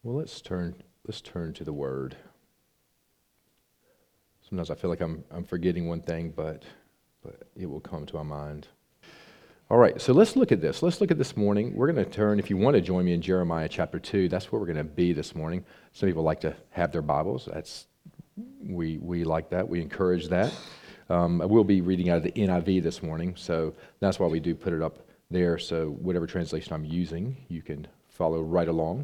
Well, let's turn to the Word. Sometimes I feel like I'm forgetting one thing, but it will come to my mind. All right, so let's look at this. Let's look at this morning. We're going to turn, if you want to join me in Jeremiah chapter 2, that's where we're going to be this morning. Some people like to have their Bibles. We like that. We encourage that. I will be reading out of the NIV this morning, so that's why we do put it up there. So whatever translation I'm using, you can follow right along.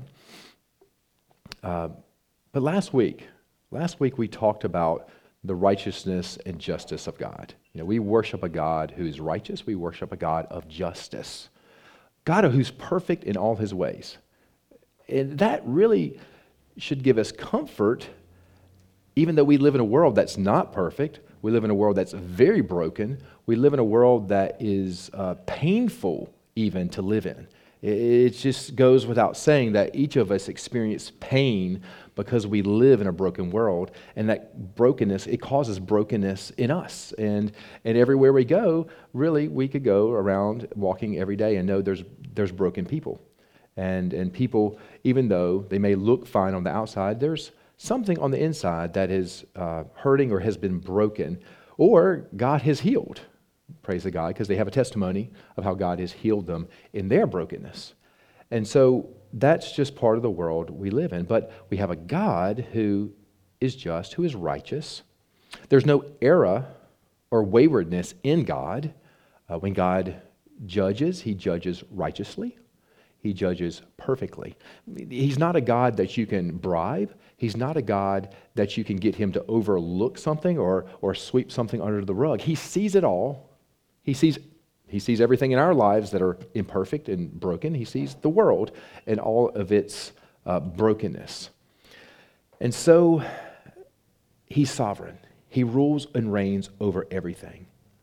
But last week we talked about the righteousness and justice of God. You know, we worship a God who's righteous. We worship a God of justice. God who's perfect in all his ways. And that really should give us comfort, even though we live in a world that's not perfect. We live in a world that's very broken. We live in a world that is painful even to live in. It just goes without saying that each of us experience pain because we live in a broken world, and that brokenness, it causes brokenness in us. And everywhere we go, really, we could go around walking every day and know there's broken people. And people, even though they may look fine on the outside, there's something on the inside that is hurting or has been broken, or God has healed. Praise the God, because they have a testimony of how God has healed them in their brokenness. And so that's just part of the world we live in. But we have a God who is just, who is righteous. There's no error or waywardness in God. When God judges, he judges righteously. He judges perfectly. He's not a God that you can bribe. He's not a God that you can get him to overlook something or sweep something under the rug. He sees it all. He sees everything in our lives that are imperfect and broken. He sees the world and all of its brokenness. And so he's sovereign. He rules and reigns over everything.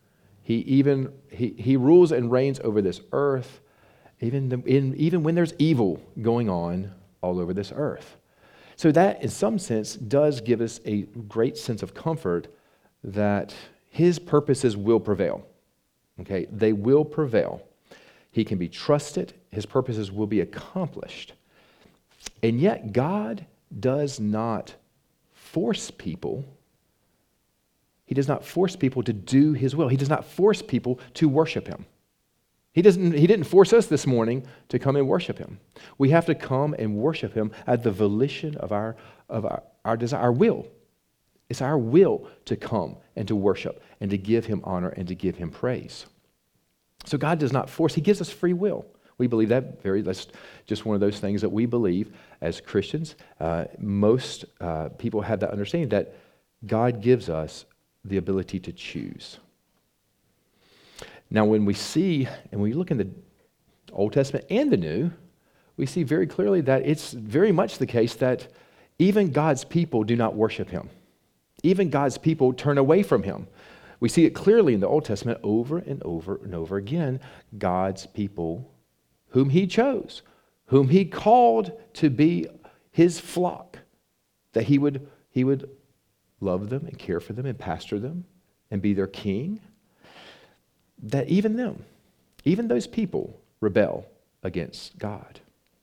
He rules and reigns over this earth, even when there's evil going on all over this earth. So that, in some sense, does give us a great sense of comfort that his purposes will prevail. Okay, they will prevail. He can be trusted. His purposes will be accomplished. And yet, God does not force people. He does not force people to do his will. He does not force people to worship him. He didn't force us this morning to come and worship him. We have to come and worship him at the volition of our desire, our will. It's our will to come and to worship and to give him honor and to give him praise. So God does not force, he gives us free will. We believe that's just one of those things that we believe as Christians. Most people have that understanding that God gives us the ability to choose. Now, when we see, and we look in the Old Testament and the New, we see very clearly that it's very much the case that even God's people do not worship him. Even God's people turn away from him. We see it clearly in the Old Testament over and over and over again. God's people, whom he chose, whom he called to be his flock, that he would love them and care for them and pastor them and be their king, that even those people rebel against God.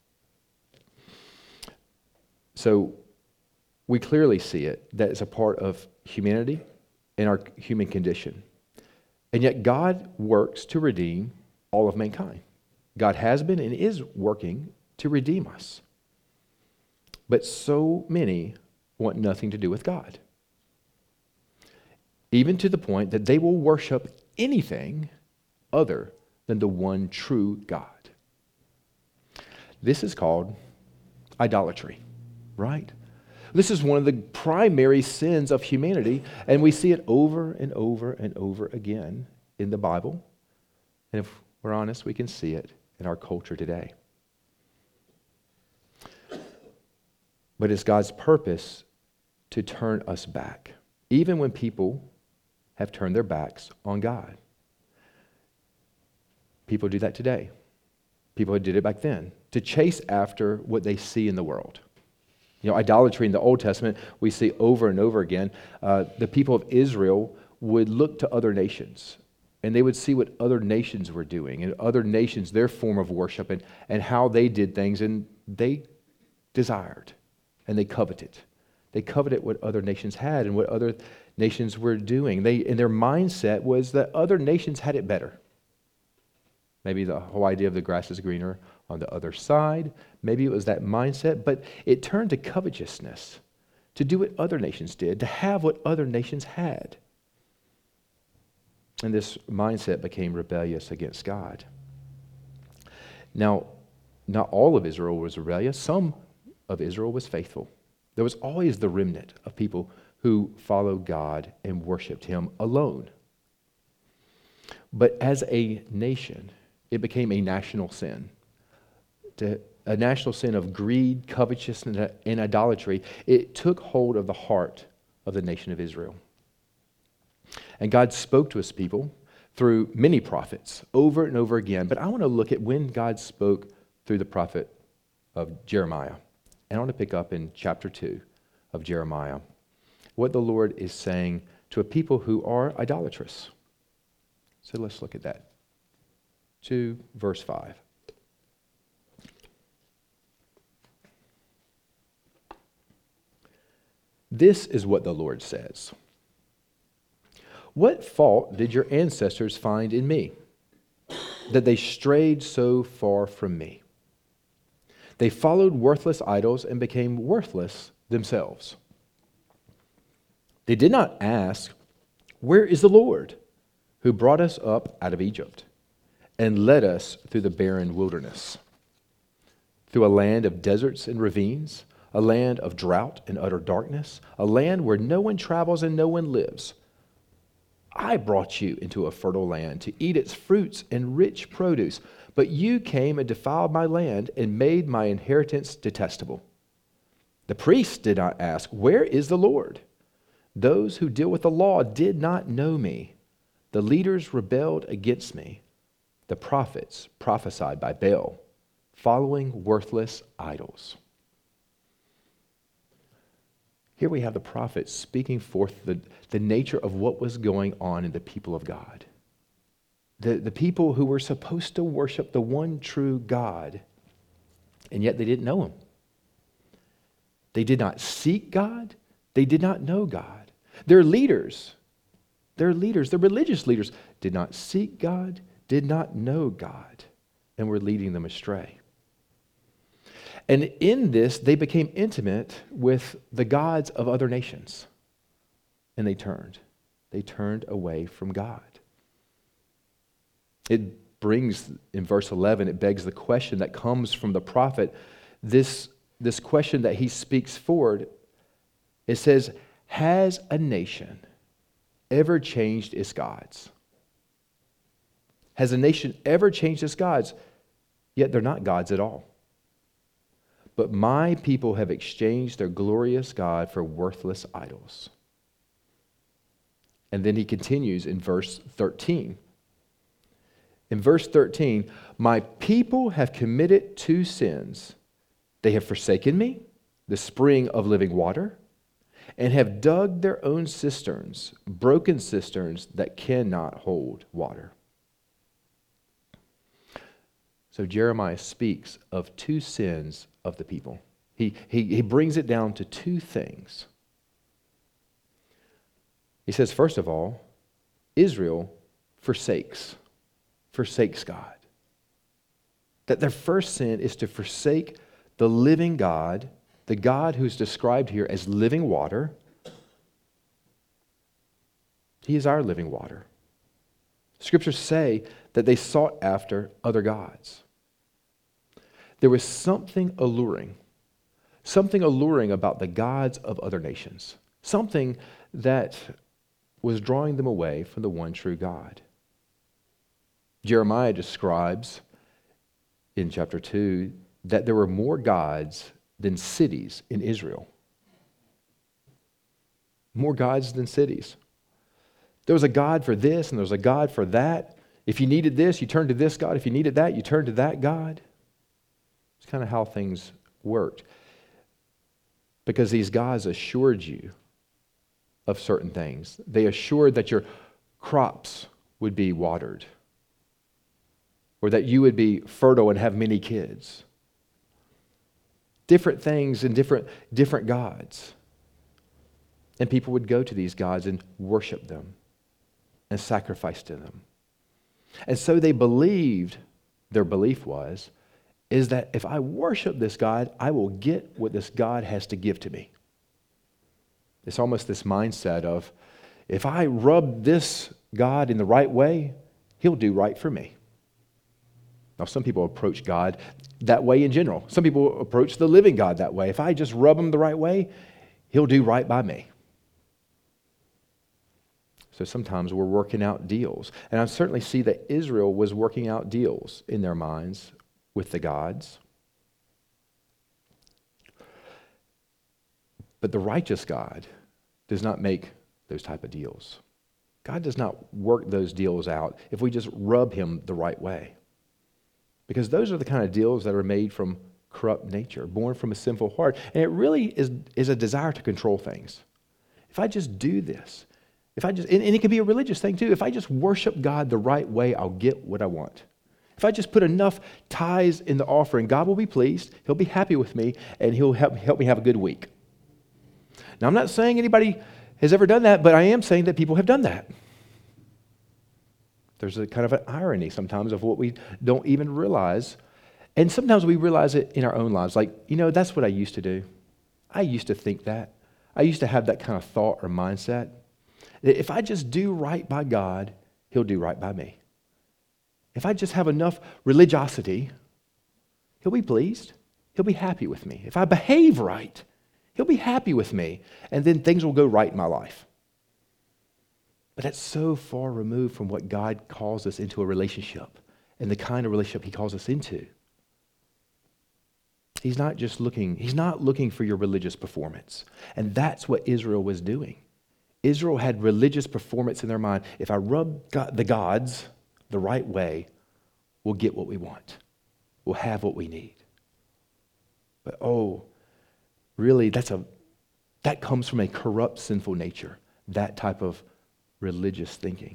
So we clearly see it, that it's a part of humanity and our human condition. And yet God works to redeem all of mankind. God has been and is working to redeem us. But so many want nothing to do with God. Even to the point that they will worship anything other than the one true God. This is called idolatry, right? This is one of the primary sins of humanity, and we see it over and over and over again in the Bible. And if we're honest, we can see it in our culture today. But it's God's purpose to turn us back, even when people have turned their backs on God. People do that today. People did it back then, to chase after what they see in the world. You know, idolatry in the Old Testament, we see over and over again. The people of Israel would look to other nations, and they would see what other nations were doing, and other nations, their form of worship, and how they did things, and they desired, and they coveted. They coveted what other nations had and what other nations were doing. And their mindset was that other nations had it better. Maybe the whole idea of the grass is greener on the other side. Maybe it was that mindset, but it turned to covetousness, to do what other nations did, to have what other nations had. And this mindset became rebellious against God. Now, not all of Israel was rebellious. Some of Israel was faithful. There was always the remnant of people who followed God and worshiped Him alone. But as a nation, it became a national sin. A national sin of greed, covetousness, and idolatry. It took hold of the heart of the nation of Israel. And God spoke to His people through many prophets over and over again. But I want to look at when God spoke through the prophet of Jeremiah. And I want to pick up in chapter 2 of Jeremiah, what the Lord is saying to a people who are idolatrous. So let's look at that. 2 verse 5. This is what the Lord says. What fault did your ancestors find in me, that they strayed so far from me? They followed worthless idols and became worthless themselves. They did not ask, "Where is the Lord, who brought us up out of Egypt and led us through the barren wilderness, through a land of deserts and ravines, a land of drought and utter darkness, a land where no one travels and no one lives? I brought you into a fertile land to eat its fruits and rich produce, but you came and defiled my land and made my inheritance detestable." The priests did not ask, "Where is the Lord?" Those who deal with the law did not know me. The leaders rebelled against me. The prophets prophesied by Baal, following worthless idols. Here we have the prophets speaking forth the nature of what was going on in the people of God. The people who were supposed to worship the one true God, and yet they didn't know Him. They did not seek God. They did not know God. Their religious leaders, did not seek God, did not know God, and were leading them astray. And in this, they became intimate with the gods of other nations. And they turned. They turned away from God. It brings, in verse 11, it begs the question that comes from the prophet, this question that he speaks forward. It says, has a nation ever changed its gods? Has a nation ever changed its gods? Yet they're not gods at all. But my people have exchanged their glorious God for worthless idols. And then he continues in verse 13. In verse 13, my people have committed two sins. They have forsaken me, the spring of living water, and have dug their own cisterns, broken cisterns that cannot hold water. So Jeremiah speaks of two sins of the people. He brings it down to two things. He says, first of all, Israel forsakes God. That their first sin is to forsake the living God, the God who's described here as living water. He is our living water. Scriptures say that they sought after other gods. There was something alluring about the gods of other nations, something that was drawing them away from the one true God. Jeremiah describes in chapter 2 that there were more gods than cities in Israel. More gods than cities. There was a God for this and there was a God for that. If you needed this, you turned to this God. If you needed that, you turned to that God. It's kind of how things worked. Because these gods assured you of certain things. They assured that your crops would be watered, or that you would be fertile and have many kids. different things and different gods. And people would go to these gods and worship them and sacrifice to them. And so they believed, their belief is that if I worship this God, I will get what this God has to give to me. It's almost this mindset of, if I rub this God in the right way, he'll do right for me. Now, some people approach God that way in general. Some people approach the living God that way. If I just rub him the right way, he'll do right by me. So sometimes we're working out deals. And I certainly see that Israel was working out deals in their minds with the gods. But the righteous God does not make those type of deals. God does not work those deals out if we just rub him the right way. Because those are the kind of deals that are made from corrupt nature, born from a sinful heart. And it really is a desire to control things. If I just do this, and it can be a religious thing too. If I just worship God the right way, I'll get what I want. If I just put enough tithes in the offering, God will be pleased, he'll be happy with me, and he'll help me have a good week. Now, I'm not saying anybody has ever done that, but I am saying that people have done that. There's a kind of an irony sometimes of what we don't even realize. And sometimes we realize it in our own lives. Like, that's what I used to do. I used to think that. I used to have that kind of thought or mindset. That if I just do right by God, he'll do right by me. If I just have enough religiosity, he'll be pleased. He'll be happy with me. If I behave right, he'll be happy with me. And then things will go right in my life. But that's so far removed from what God calls us into a relationship and the kind of relationship he calls us into. He's not looking for your religious performance. And that's what Israel was doing. Israel had religious performance in their mind. If I rub the gods the right way, we'll get what we want. We'll have what we need. But really, that comes from a corrupt, sinful nature, that type of religious thinking.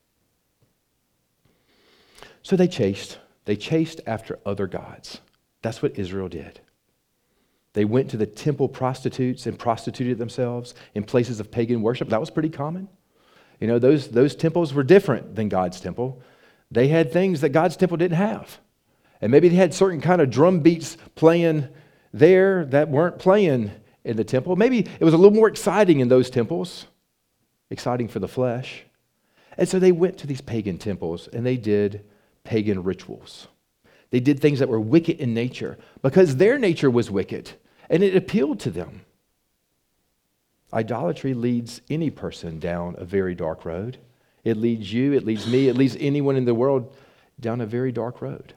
So they chased after other gods. That's what Israel did. They went to the temple prostitutes and prostituted themselves in places of pagan worship. That was pretty common. Those temples were different than God's temple. They had things that God's temple didn't have. And maybe they had certain kind of drum beats playing there that weren't playing in the temple. Maybe it was a little more exciting in those temples, exciting for the flesh. And so they went to these pagan temples and they did pagan rituals. They did things that were wicked in nature because their nature was wicked and it appealed to them. Idolatry leads any person down a very dark road. It leads you, it leads me, it leads anyone in the world down a very dark road.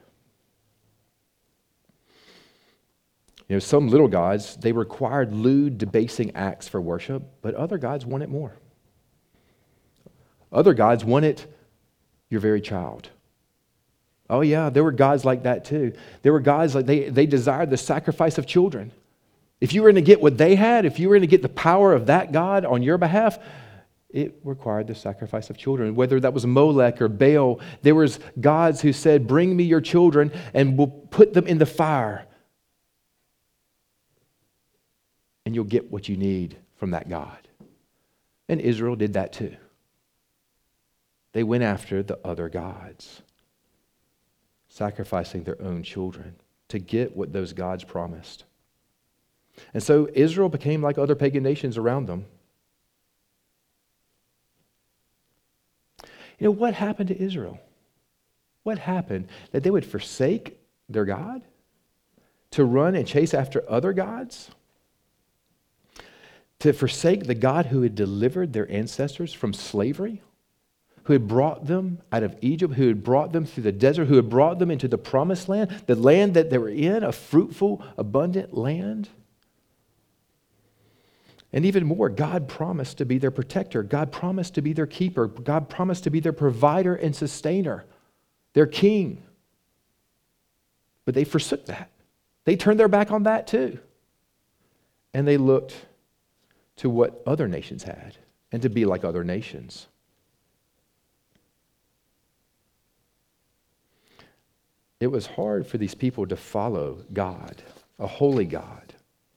Some little gods, they required lewd, debasing acts for worship, but other gods wanted more. Other gods wanted your very child. Oh yeah, there were gods like that too. There were gods like they desired the sacrifice of children. If you were going to get what they had, if you were going to get the power of that God on your behalf, it required the sacrifice of children. Whether that was Molech or Baal, there was gods who said, bring me your children and we'll put them in the fire. And you'll get what you need from that God. And Israel did that too. They went after the other gods, sacrificing their own children to get what those gods promised. And so Israel became like other pagan nations around them. What happened to Israel? What happened? That they would forsake their God to run and chase after other gods? To forsake the God who had delivered their ancestors from slavery? Who had brought them out of Egypt, who had brought them through the desert, who had brought them into the promised land, the land that they were in, a fruitful, abundant land. And even more, God promised to be their protector. God promised to be their keeper. God promised to be their provider and sustainer, their king. But they forsook that. They turned their back on that too. And they looked to what other nations had and to be like other nations. It was hard for these people to follow God a holy God.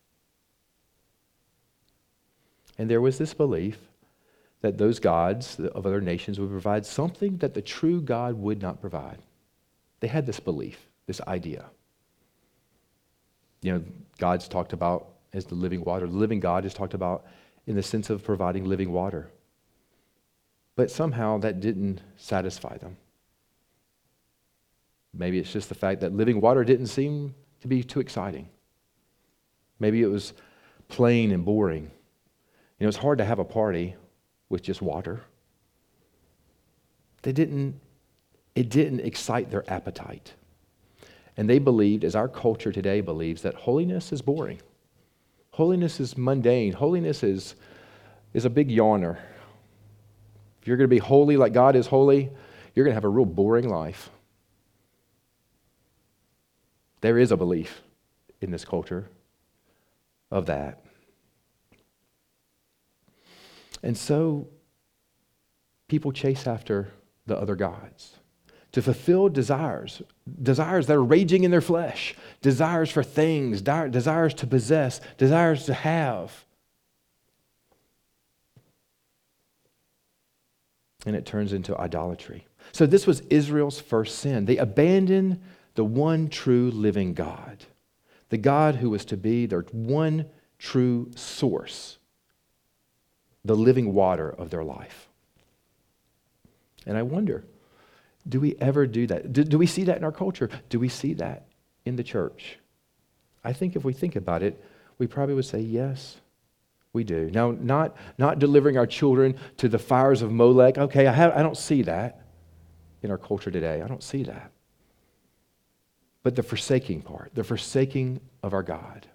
And there was this belief that those gods of other nations would provide something that the true God would not provide. They had this belief, this idea. God's talked about as the living water. The living God is talked about in the sense of providing living water. But somehow that didn't satisfy them. Maybe it's just the fact that living water didn't seem to be too exciting. Maybe it was plain and boring. It's hard to have a party with just water. It didn't excite their appetite. And they believed, as our culture today believes, that holiness is boring. Holiness is mundane. Holiness is a big yawner. If you're going to be holy like God is holy, you're going to have a real boring life. There is a belief in this culture of that. And so people chase after the other gods to fulfill desires that are raging in their flesh, desires for things, desires to possess, desires to have. And it turns into idolatry. So this was Israel's first sin. They abandoned the one true living God, the God who was to be their one true source, the living water of their life. And I wonder, do we ever do that? Do we see that in our culture? Do we see that in the church? I think if we think about it, we probably would say yes, we do. Now, not delivering our children to the fires of Molech. Okay, I don't see that in our culture today. I don't see that. But the forsaking part, the forsaking of our God,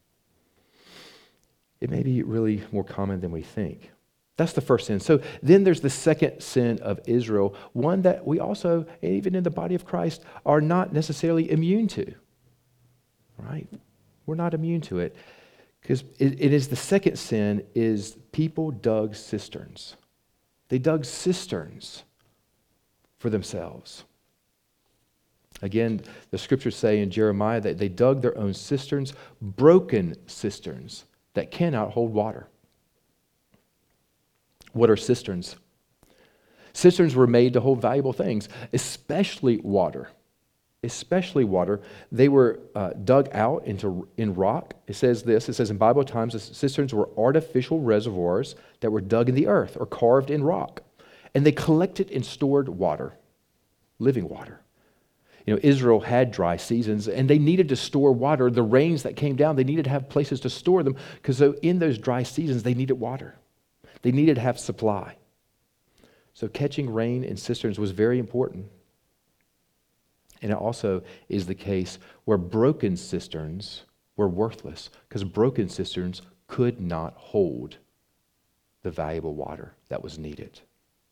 it may be really more common than we think. That's the first sin. So then there's the second sin of Israel, one that we also, even in the body of Christ, are not necessarily immune to. Right? We're not immune to it. Because it is the second sin is people dug cisterns. They dug cisterns for themselves. Again, the scriptures say in Jeremiah that they dug their own cisterns, broken cisterns that cannot hold water. What are cisterns? Cisterns were made to hold valuable things, especially water. Especially water. They were dug out in rock. It says in Bible times, the cisterns were artificial reservoirs that were dug in the earth or carved in rock. And they collected and stored water, living water. Israel had dry seasons, and they needed to store water. The rains that came down, they needed to have places to store them, because in those dry seasons, they needed water. They needed to have supply. So catching rain in cisterns was very important. And it also is the case where broken cisterns were worthless, because broken cisterns could not hold the valuable water that was needed.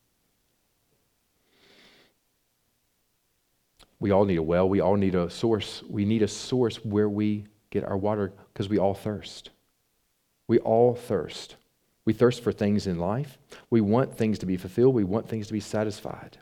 We all need a well. We all need a source. We need a source where we get our water, because we all thirst. We all thirst. We thirst for things in life. We want things to be fulfilled. We want things to be satisfied.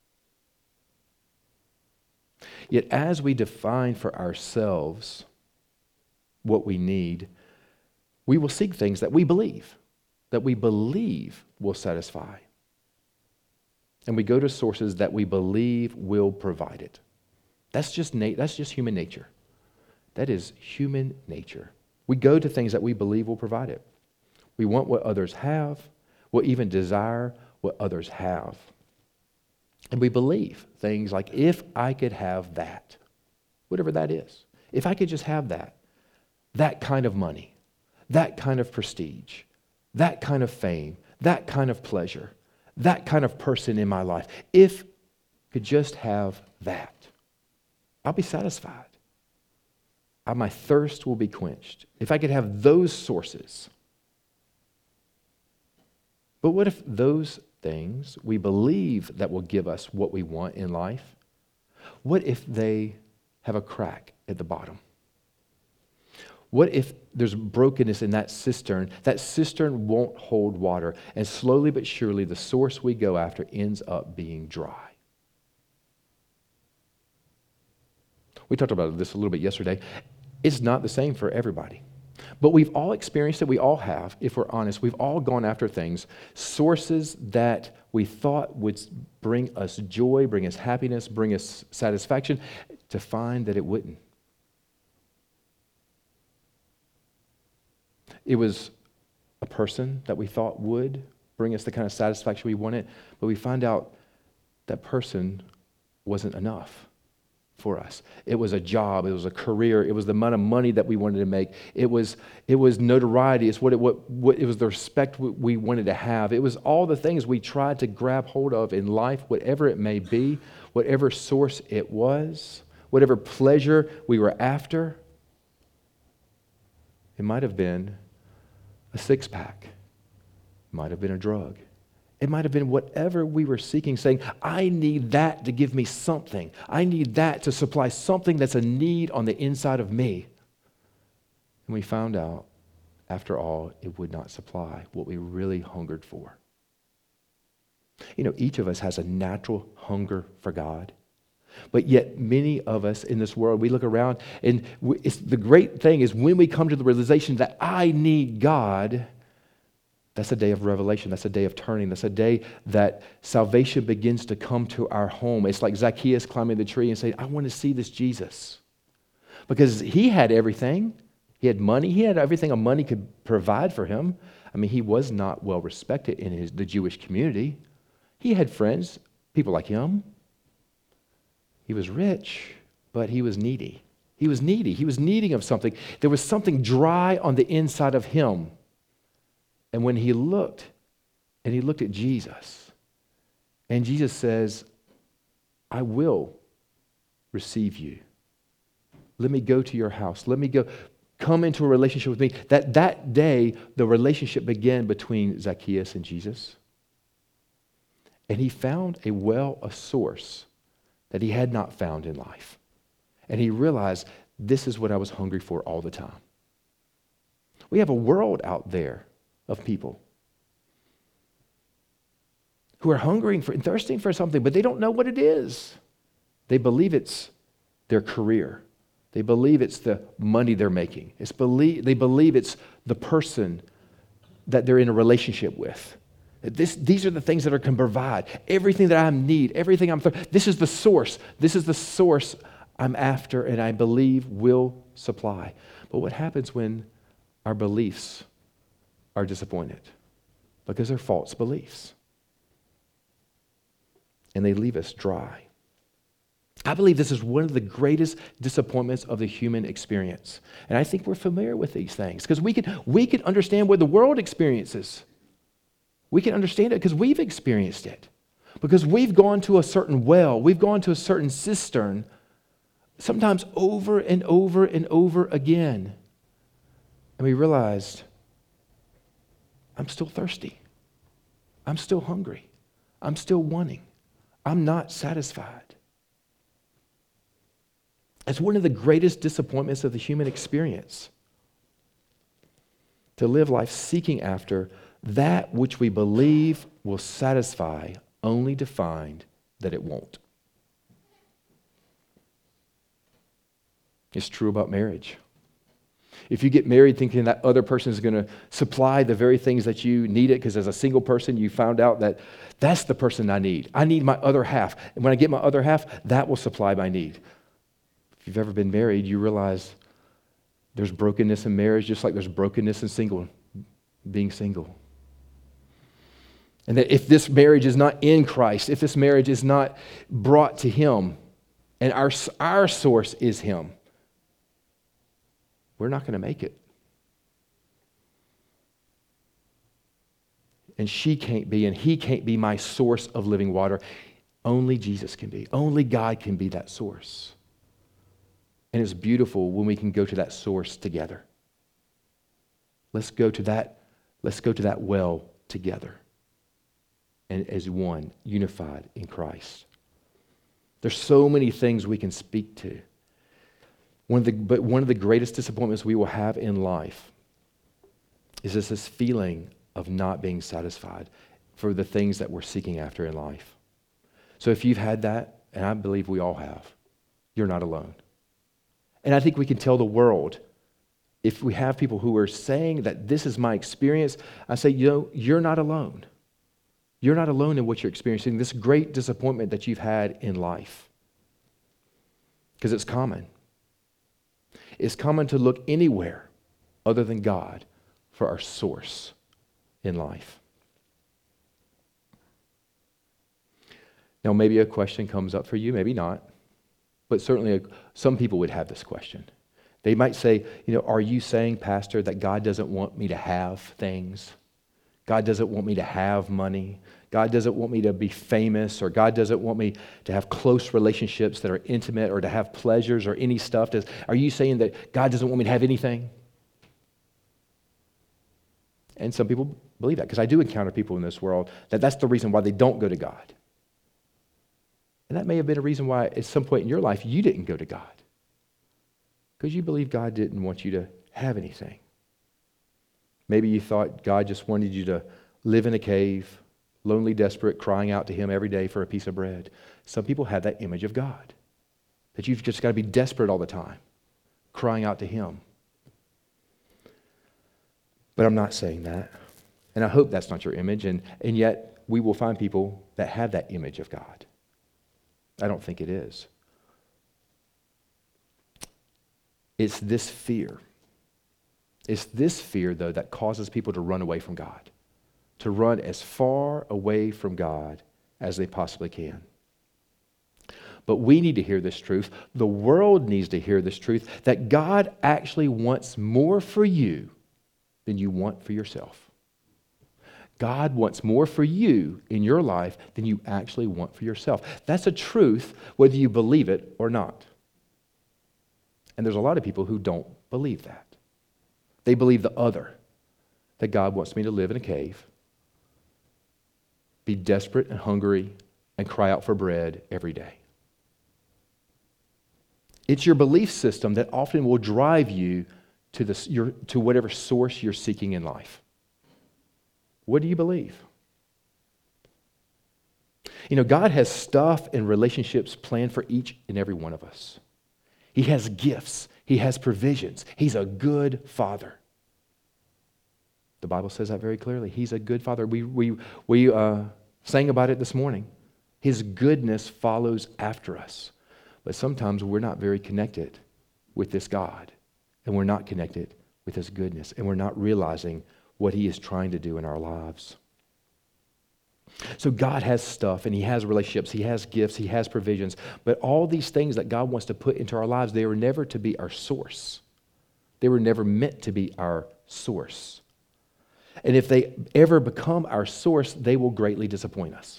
Yet as we define for ourselves what we need, we will seek things that we believe will satisfy. And we go to sources that we believe will provide it. That's just human nature. That is human nature. We go to things that we believe will provide it. We want what others have. We'll even desire what others have. And we believe things like, if I could have that, whatever that is, if I could just have that kind of money, that kind of prestige, that kind of fame, that kind of pleasure, that kind of person in my life, if I could just have that, I'll be satisfied. My thirst will be quenched. If I could have those sources. But what if those things we believe that will give us what we want in life, what if they have a crack at the bottom? What if there's brokenness in that cistern? That cistern won't hold water, and slowly but surely the source we go after ends up being dry. We talked about this a little bit yesterday. It's not the same for everybody. But we've all experienced it. We all have, if we're honest. We've all gone after things, sources that we thought would bring us joy, bring us happiness, bring us satisfaction, to find that it wouldn't. It was a person that we thought would bring us the kind of satisfaction we wanted, but we find out that person wasn't enough for us. It was a job, it was a career, it was the amount of money that we wanted to make, it was notoriety, it's what it was the respect we wanted to have. It was all the things we tried to grab hold of in life, whatever it may be, whatever source it was, whatever pleasure we were after. It might have been a six-pack, it might have been a drug. It might have been whatever we were seeking, saying, I need that to give me something. I need that to supply something that's a need on the inside of me. And we found out, after all, it would not supply what we really hungered for. You know, each of us has a natural hunger for God. But yet many of us in this world, we look around, and the great thing is when we come to the realization that I need God, that's a day of revelation. That's a day of turning. That's a day that salvation begins to come to our home. It's like Zacchaeus climbing the tree and saying, I want to see this Jesus. Because he had everything. He had money. He had everything a money could provide for him. I mean, he was not well respected in the Jewish community. He had friends, people like him. He was rich, but he was needy. He was needy. He was needing of something. There was something dry on the inside of him. And when he looked at Jesus, and Jesus says, I will receive you. Let me go to your house. Let me come into a relationship with me. That day, the relationship began between Zacchaeus and Jesus. And he found a source that he had not found in life. And he realized, this is what I was hungry for all the time. We have a world out there of people who are hungering for and thirsting for something, but they don't know what it is. They believe it's their career. They believe it's the money they're making. They believe it's the person that they're in a relationship with. These are the things that can provide everything that I need, everything this is the source. This is the source I'm after and I believe will supply. But what happens when our beliefs are disappointed? Because they're false beliefs. And they leave us dry. I believe this is one of the greatest disappointments of the human experience. And I think we're familiar with these things because we can understand what the world experiences. We can understand it because we've experienced it. Because we've gone to a certain well, we've gone to a certain cistern, sometimes over and over and over again. And we realized, I'm still thirsty. I'm still hungry. I'm still wanting. I'm not satisfied. It's one of the greatest disappointments of the human experience. To live life seeking after that which we believe will satisfy, only to find that it won't. It's true about marriage. If you get married thinking that other person is going to supply the very things that you needed, because as a single person you found out that that's the person I need. I need my other half. And when I get my other half, that will supply my need. If you've ever been married, you realize there's brokenness in marriage just like there's brokenness in being single. And that if this marriage is not in Christ, if this marriage is not brought to Him, and our source is Him, we're not going to make it. And she can't be, and he can't be my source of living water. Only Jesus can be. Only God can be that source. And it's beautiful when we can go to that source together. Let's go to that well together. And as one, unified in Christ. There's so many things we can speak to. But one of the greatest disappointments we will have in life is this feeling of not being satisfied for the things that we're seeking after in life. So if you've had that, and I believe we all have, you're not alone. And I think we can tell the world, if we have people who are saying that this is my experience, I say, you're not alone. You're not alone in what you're experiencing, this great disappointment that you've had in life. Because it's common. It's common to look anywhere other than God for our source in life. Now, maybe a question comes up for you, maybe not, but certainly some people would have this question. They might say, are you saying, Pastor, that God doesn't want me to have things? God doesn't want me to have money. God doesn't want me to be famous, or God doesn't want me to have close relationships that are intimate, or to have pleasures or any stuff. Are you saying that God doesn't want me to have anything? And some people believe that, because I do encounter people in this world that's the reason why they don't go to God. And that may have been a reason why at some point in your life you didn't go to God. Because you believe God didn't want you to have anything. Maybe you thought God just wanted you to live in a cave, lonely, desperate, crying out to Him every day for a piece of bread. Some people have that image of God, that you've just got to be desperate all the time, crying out to Him. But I'm not saying that. And I hope that's not your image. And yet we will find people that have that image of God. I don't think it is. It's this fear. It's this fear, though, that causes people to run away from God, to run as far away from God as they possibly can. But we need to hear this truth. The world needs to hear this truth, that God actually wants more for you than you want for yourself. God wants more for you in your life than you actually want for yourself. That's a truth, whether you believe it or not. And there's a lot of people who don't believe that. They believe the other, that God wants me to live in a cave, be desperate and hungry, and cry out for bread every day. It's your belief system that often will drive you to whatever source you're seeking in life. What do you believe? God has stuff and relationships planned for each and every one of us. He has gifts. He has provisions. He's a good father. The Bible says that very clearly. He's a good father. We sang about it this morning. His goodness follows after us. But sometimes we're not very connected with this God. And we're not connected with His goodness. And we're not realizing what He is trying to do in our lives. So God has stuff, and He has relationships, He has gifts, He has provisions. But all these things that God wants to put into our lives, they were never to be our source. They were never meant to be our source. And if they ever become our source, they will greatly disappoint us.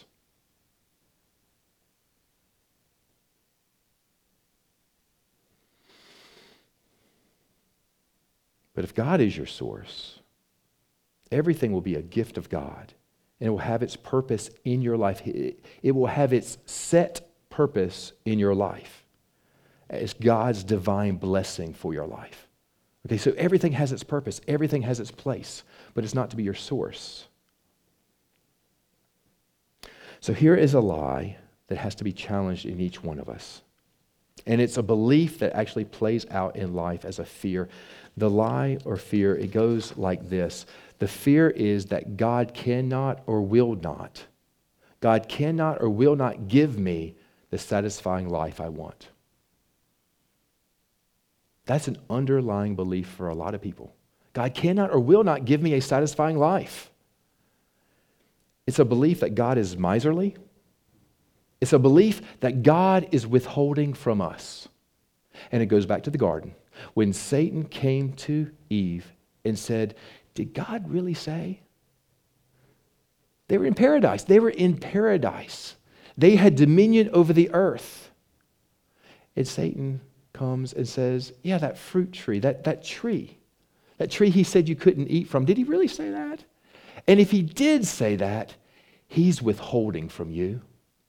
But if God is your source, everything will be a gift of God. And it will have its purpose in your life. It will have its set purpose in your life as God's divine blessing for your life. Okay, so everything has its purpose. Everything has its place. But it's not to be your source. So here is a lie that has to be challenged in each one of us. And it's a belief that actually plays out in life as a fear. The lie or fear, it goes like this. The fear is that God cannot or will not give me the satisfying life I want. That's an underlying belief for a lot of people. God cannot or will not give me a satisfying life. It's a belief that God is miserly. It's a belief that God is withholding from us. And it goes back to the garden. When Satan came to Eve and said, did God really say? They were in paradise. They had dominion over the earth. And Satan comes and says, yeah, that fruit tree, that tree he said you couldn't eat from, did he really say that? And if he did say that, he's withholding from you.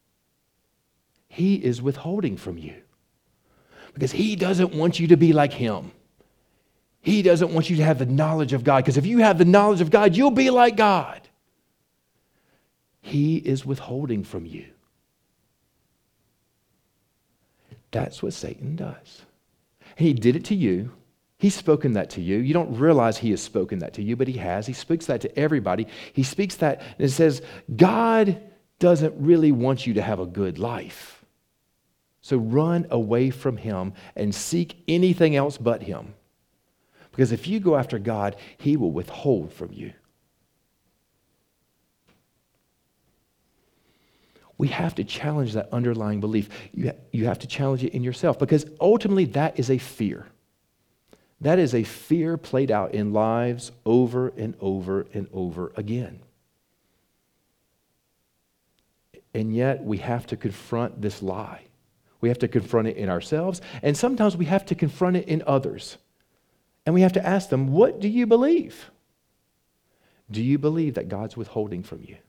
He is withholding from you. Because he doesn't want you to be like him. He doesn't want you to have the knowledge of God, because if you have the knowledge of God, you'll be like God. He is withholding from you. That's what Satan does. And he did it to you. He's spoken that to you. You don't realize he has spoken that to you, but he has. He speaks that to everybody. He speaks that, and it says, God doesn't really want you to have a good life. So run away from him and seek anything else but him. Because if you go after God, he will withhold from you. We have to challenge that underlying belief. You have to challenge it in yourself, because ultimately that is a fear. That is a fear played out in lives over and over and over again. And yet we have to confront this lie. We have to confront it in ourselves, and sometimes we have to confront it in others. And we have to ask them, what do you believe? Do you believe that God's withholding from you?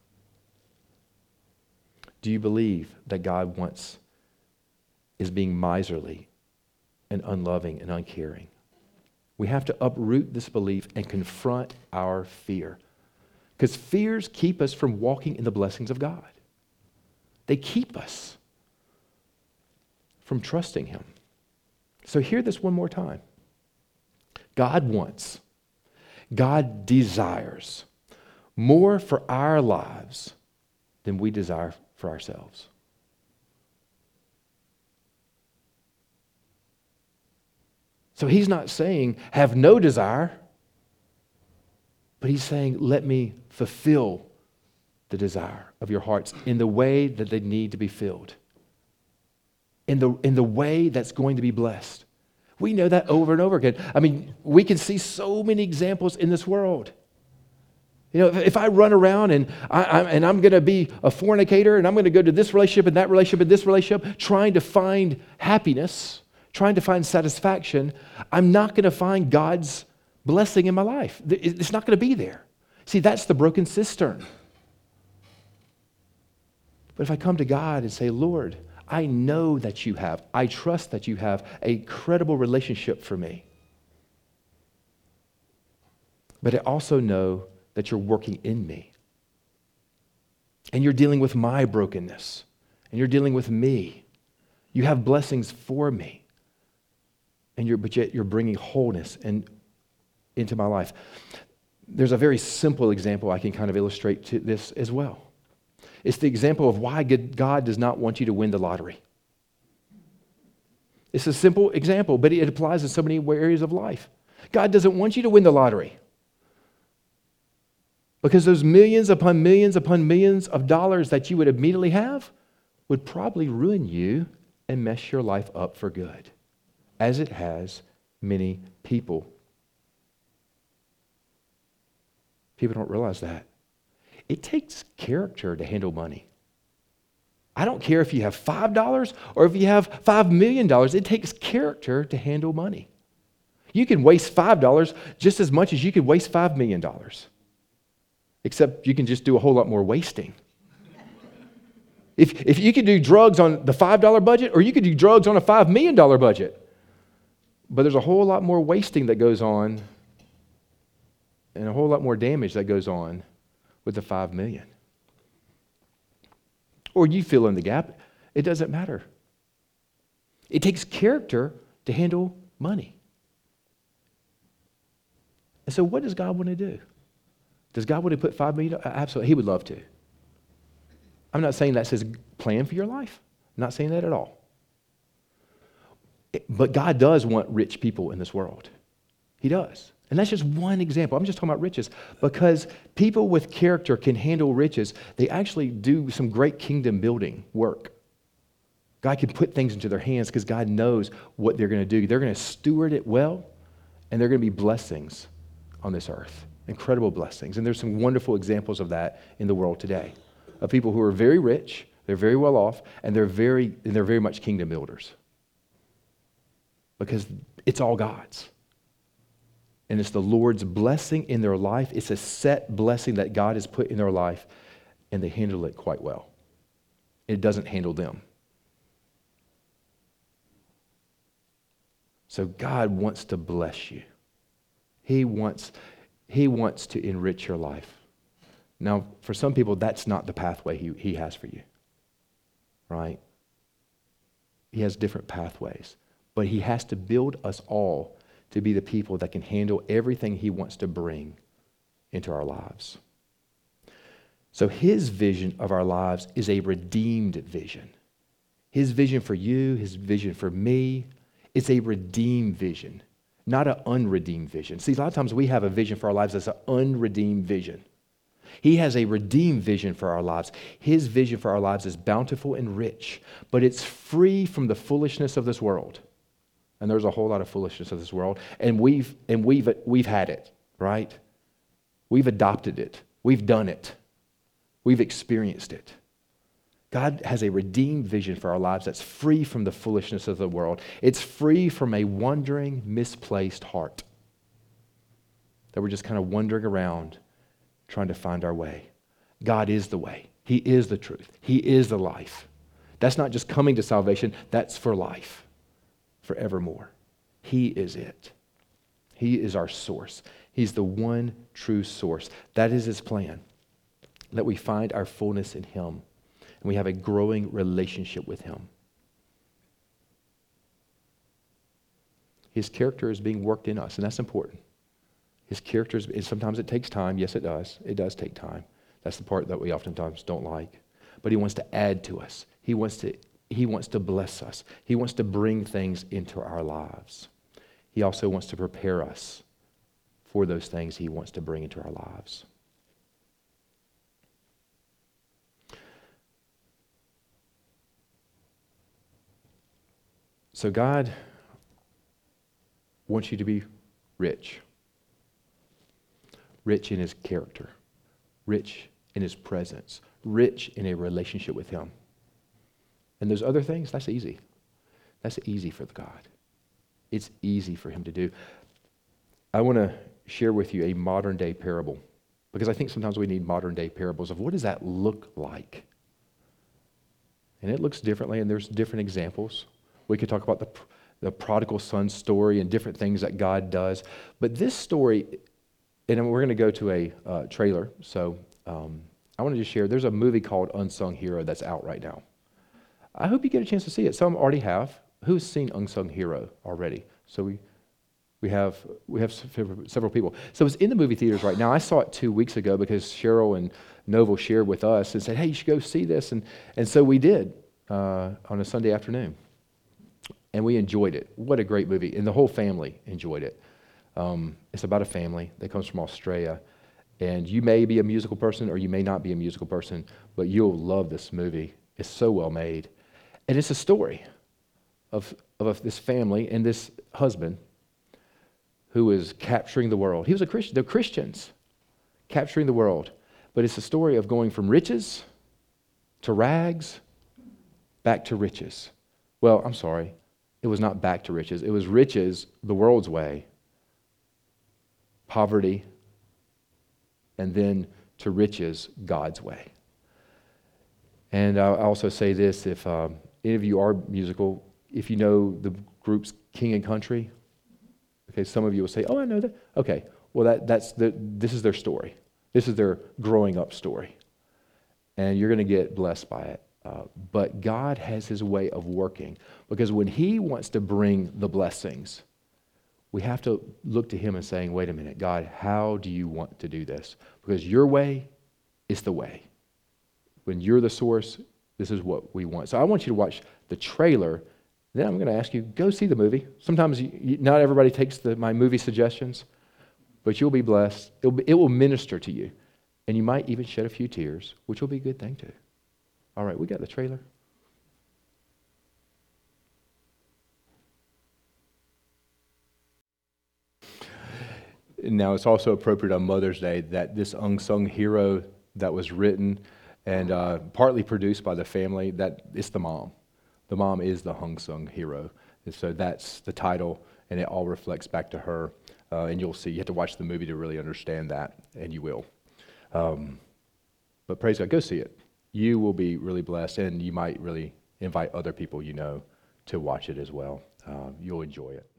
Do you believe that God is being miserly and unloving and uncaring? We have to uproot this belief and confront our fear. Because fears keep us from walking in the blessings of God. They keep us from trusting him. So hear this one more time. God wants, God desires more for our lives than we desire for ourselves. So he's not saying, have no desire, but he's saying, let me fulfill the desire of your hearts in the way that they need to be filled, in the way that's going to be blessed. We know that over and over again. I mean, we can see so many examples in this world. You know, if I run around and I'm going to be a fornicator and I'm going to go to this relationship and that relationship and this relationship, trying to find happiness, trying to find satisfaction, I'm not going to find God's blessing in my life. It's not going to be there. See, that's the broken cistern. But if I come to God and say, Lord, I know that you have, I trust that you have a credible relationship for me. But I also know that you're working in me. And you're dealing with my brokenness. And you're dealing with me. You have blessings for me. But yet you're bringing wholeness into my life. There's a very simple example I can kind of illustrate to this as well. It's the example of why God does not want you to win the lottery. It's a simple example, but it applies in so many areas of life. God doesn't want you to win the lottery. Because those millions upon millions of dollars that you would immediately have would probably ruin you and mess your life up for good, as it has many people. People don't realize that. It takes character to handle money. I don't care if you have $5 or if you have $5 million. It takes character to handle money. You can waste $5 just as much as you could waste $5 million. Except you can just do a whole lot more wasting. If you could do drugs on the $5 budget, or you could do drugs on a $5 million budget. But there's a whole lot more wasting that goes on and a whole lot more damage that goes on with the 5 million. Or you fill in the gap. It doesn't matter. It takes character to handle money. And so what does God want to do? Does God want to put 5 million? Absolutely. He would love to. I'm not saying that's his plan for your life. I'm not saying that at all. But God does want rich people in this world. He does. And that's just one example. I'm just talking about riches. Because people with character can handle riches. They actually do some great kingdom building work. God can put things into their hands because God knows what they're going to do. They're going to steward it well, and they're going to be blessings on this earth. Incredible blessings. And there's some wonderful examples of that in the world today. Of people who are very rich, they're very well off, and they're very much kingdom builders. Because it's all God's. And it's the Lord's blessing in their life. It's a set blessing that God has put in their life, and they handle it quite well. It doesn't handle them. So God wants to bless you. He wants to enrich your life. Now, for some people, that's not the pathway he has for you, right? He has different pathways. but he has to build us all to be the people that can handle everything he wants to bring into our lives. So his vision of our lives is a redeemed vision. His vision for you, his vision for me, it's a redeemed vision, not an unredeemed vision. See, a lot of times we have a vision for our lives that's an unredeemed vision. He has a redeemed vision for our lives. His vision for our lives is bountiful and rich, but it's free from the foolishness of this world. And there's a whole lot of foolishness of this world, and we've had it, right? We've adopted it. We've done it. We've experienced it. God has a redeemed vision for our lives that's free from the foolishness of the world. It's free from a wandering, misplaced heart that we're just kind of wandering around trying to find our way. God is the way. He is the truth. He is the life. That's not just coming to salvation. That's for life, forevermore. He is it. He is our source. He's the one true source. That is his plan, that we find our fullness in him and we have a growing relationship with him. His character is being worked in us, and that's important. His character is, and sometimes it takes time. Yes, it does. It does take time. That's the part that we oftentimes don't like. But he wants to add to us. He wants to bless us. He wants to bring things into our lives. He also wants to prepare us for those things he wants to bring into our lives. So God wants you to be rich. Rich in his character. Rich in his presence. Rich in a relationship with him. And those other things, that's easy. That's easy for God. It's easy for him to do. I want to share with you a modern day parable, because I think sometimes we need modern day parables of what does that look like? And it looks differently, and there's different examples. We could talk about the prodigal son story and different things that God does. But this story, and we're going to go to a trailer, so I want to just share, there's a movie called Unsung Hero that's out right now. I hope you get a chance to see it. Some already have. Who's seen Unsung Hero already? So we have several people. So it's in the movie theaters right now. I saw it 2 weeks ago because Cheryl and Noble shared with us and said, hey, you should go see this. And so we did on a Sunday afternoon. And we enjoyed it. What a great movie. And the whole family enjoyed it. It's about a family that comes from Australia. And you may be a musical person or you may not be a musical person, but you'll love this movie. It's so well made. And it's a story of this family and this husband who is capturing the world. He was a Christian. They're Christians capturing the world. But it's a story of going from riches to rags back to riches. Well, I'm sorry. It was not back to riches. It was riches the world's way, poverty, and then to riches God's way. And I'll also say this, if any of you are musical, if you know the groups King and Country, okay, some of you will say, oh, I know that. Okay, well, this is their story. This is their growing up story. And you're going to get blessed by it. But God has his way of working, because when he wants to bring the blessings, we have to look to him and saying, wait a minute, God, how do you want to do this? Because your way is the way. When you're the source, this is what we want. So I want you to watch the trailer. Then I'm going to ask you, go see the movie. Sometimes not everybody takes my movie suggestions, but you'll be blessed. It will minister to you. And you might even shed a few tears, which will be a good thing too. All right, we got the trailer. Now, it's also appropriate on Mother's Day that this unsung hero that was written and partly produced by the family, that it's the mom. The mom is the unsung hero. And so that's the title, and it all reflects back to her. And you'll see, you have to watch the movie to really understand that, and you will. But praise God, go see it. You will be really blessed, and you might really invite other people you know to watch it as well. You'll enjoy it.